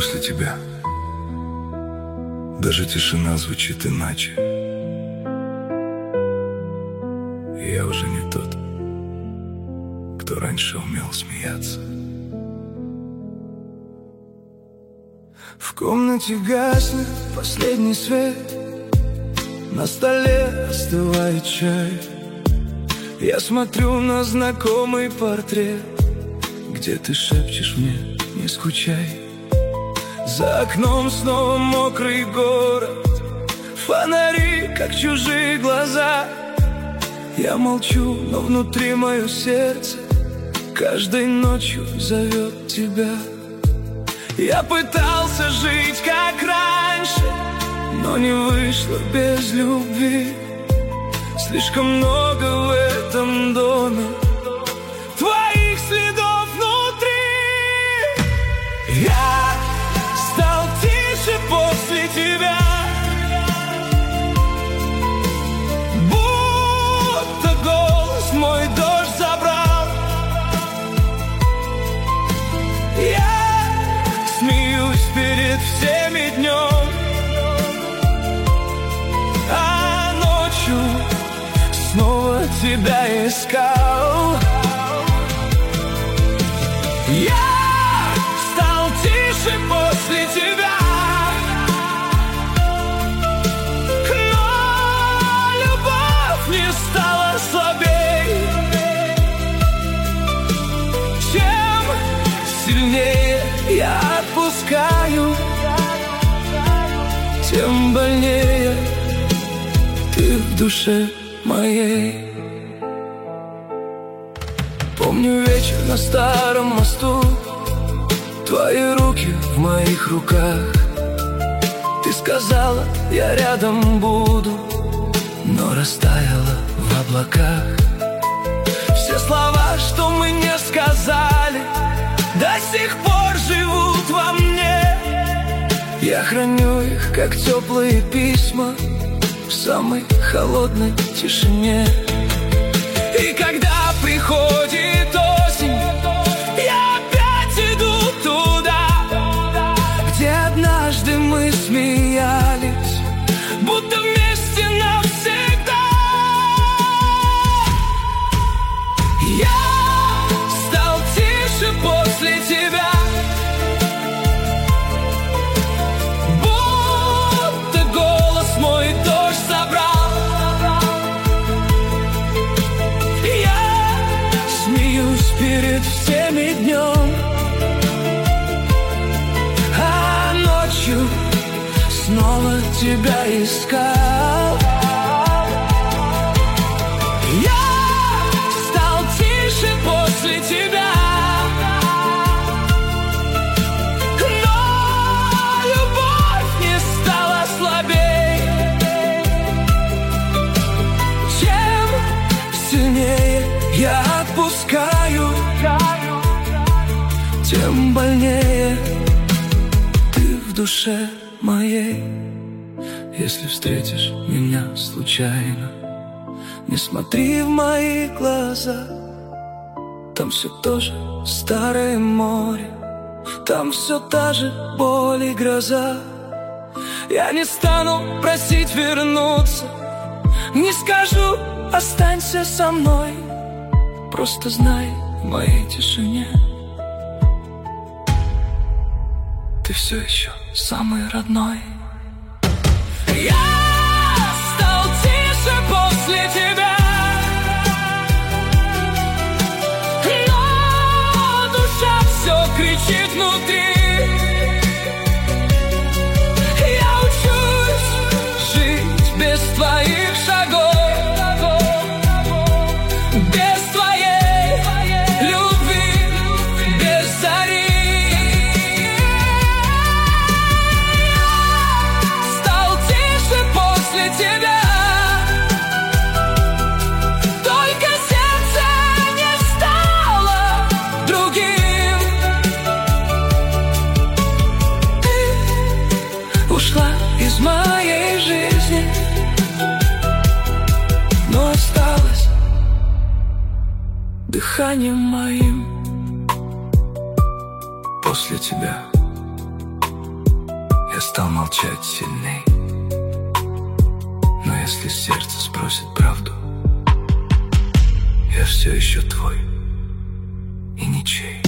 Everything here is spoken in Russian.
После тебя даже тишина звучит иначе. И я уже не тот, кто раньше умел смеяться. В комнате гаснет последний свет, на столе остывает чай. Я смотрю на знакомый портрет, где ты шепчешь мне: не скучай. За окном снова мокрый город, фонари, как чужие глаза. Я молчу, но внутри мое сердце каждой ночью зовет тебя. Я пытался жить как раньше, но не вышло без любви. Слишком много в этом доме твоих следов внутри. Я стал тише после тебя, будто голос мой дождь забрал. Я смеюсь перед всеми днем, а ночью снова тебя искал. Я стал тише после тебя, но любовь не стала слабей. Чем сильнее я отпускаю, тем больнее ты в душе моей. Помню вечер на старом мосту, твои руки в моих руках. Ты сказала: я рядом буду, но растаяла в облаках. Все слова, что мы не сказали, до сих пор живут во мне. Я храню их, как теплые письма, в самой холодной тишине. И когда приходит осень, я опять иду туда, где однажды мы смеялись, будто вместе навсегда. Я стал тише после тебя, будто голос мой дождь забрал. Перед всеми днем, а ночью снова тебя искал. Я стал тише после тебя, но любовь не стала слабей. Чем сильнее я отпускаю, тем больнее ты в душе моей. Если встретишь меня случайно, не смотри в мои глаза. Там все то же старое море, там все та же боль и гроза. Я не стану просить вернуться, не скажу: останься со мной. Просто знай, в моей тишине ты все еще самый родной. Я стал тише после тебя, но душа все кричит внутри. Я учусь жить без твоих шагов, без твоей любви, без зари. Стал тише после тебя, только сердце не стало другим. Ты ушла из моей жизни, но осталась дыханием моим. После тебя стал молчать сильней. Но если сердце спросит правду, я все еще твой и ничей.